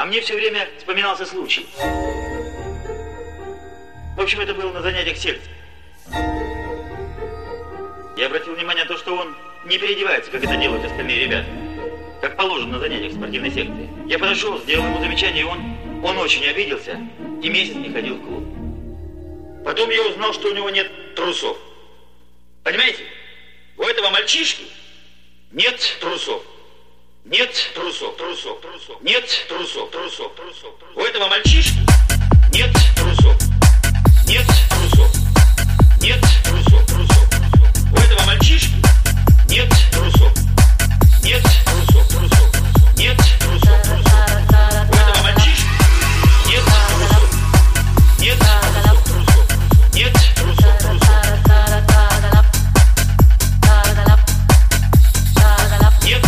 мне все время вспоминался случай. В общем, это было на занятиях секции. Я обратил внимание на то, что он не переодевается, как это делают остальные ребята. Как положено на занятиях спортивной секции. Я подошел, сделал ему замечание, и он очень обиделся и месяц не ходил в клуб. Потом я узнал, что у него нет трусов. Понимаете? У этого мальчишки нет трусов. Нет трусов. Нет трусов. У этого мальчишки нет трусов. Нет трусов. Нет трусов. У этого мальчишки нет трусов. Нет трусов. Нет трусов. У этого мальчишки нет трусов. Нет трусов. Нет трусов. Нет.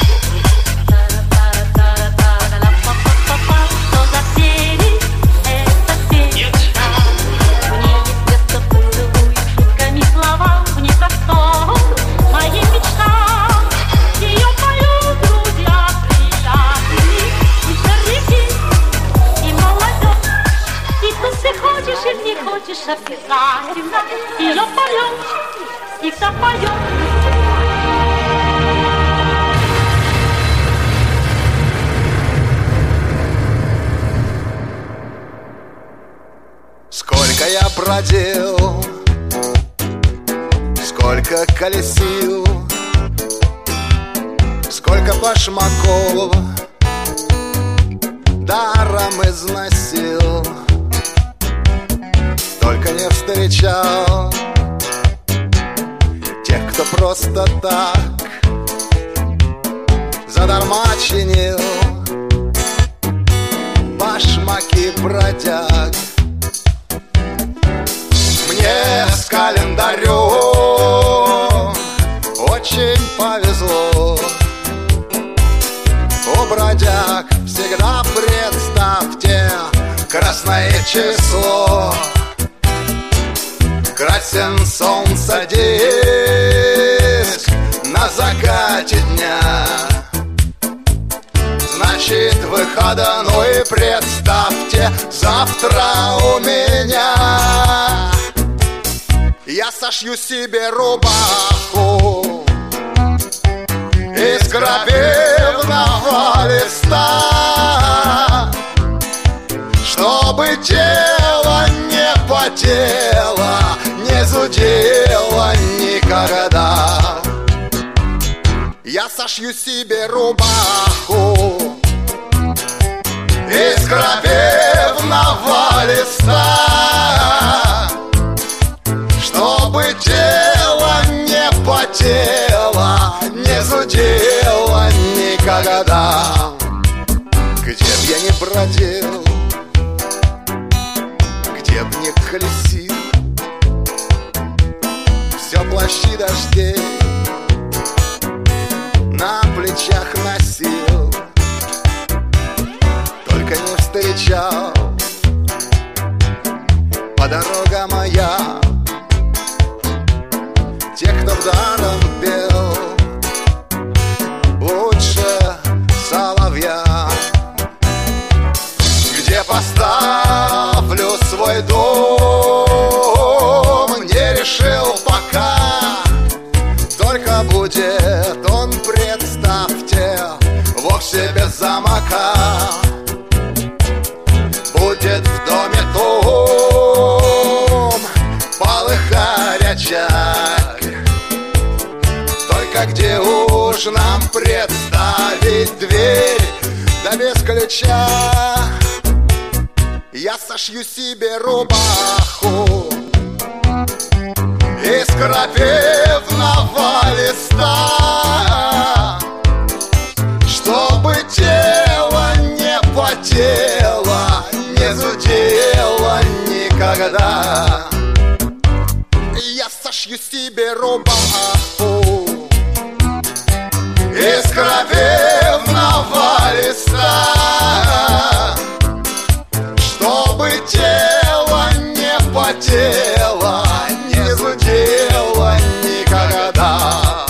Не хочешь обязательно ее поешь, всегда поешь. Сколько я бродил, сколько колесил, сколько башмаков даром износил. Только не встречал тех, кто просто так задарма чинил башмаки бродяг. Мне с календарем очень повезло. У бродяг всегда, представьте, красное число. Красен солнца диск на закате дня. Значит, выходной, представьте, завтра у меня. Я сошью себе рубаху из грабивного листа, чтобы тело не потело, не зудело никогда. Я сошью себе рубаху из грабивного листа, чтобы тело не потело, не зудело никогда. Где б я ни бродил, где б ни колесил, все плащи дождей на плечах носил. Только не встречал по дорогам моя тех, кто вдаром пел лучше соловья. Где поставлю свой дом, не решил пока. Только будет он, представьте, вовсе без замка. Будет в доме том, полыхать очаг. Только где уж нам представить дверь, да без ключа. Я сошью себе рубаху из крапивного листа, чтобы тело не потело, не зудело никогда. Я сошью себе рубаху из крапивного листа, чтобы тело не потело, не зудело никогда.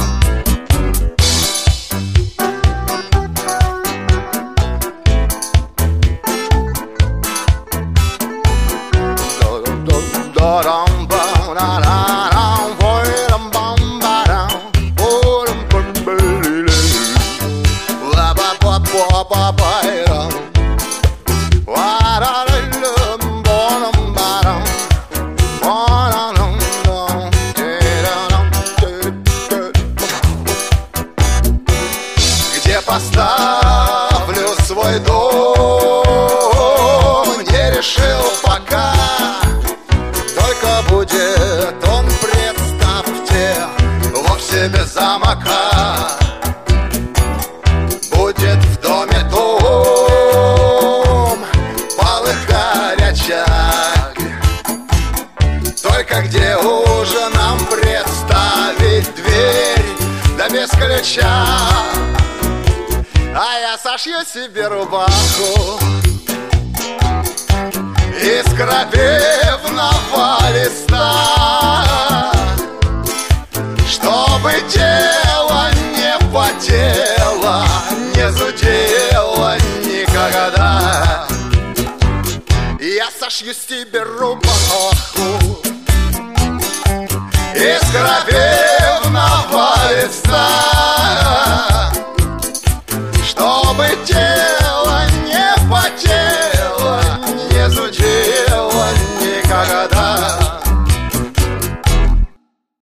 и без замка. Будет в доме дом полыхать очаги. Только где ужином представить дверь, да без ключа. А я сошью себе рубаху из крапивного листа, чтобы тело не потело, не зудело никогда. Я сошью себе рубаху из крапивного листа,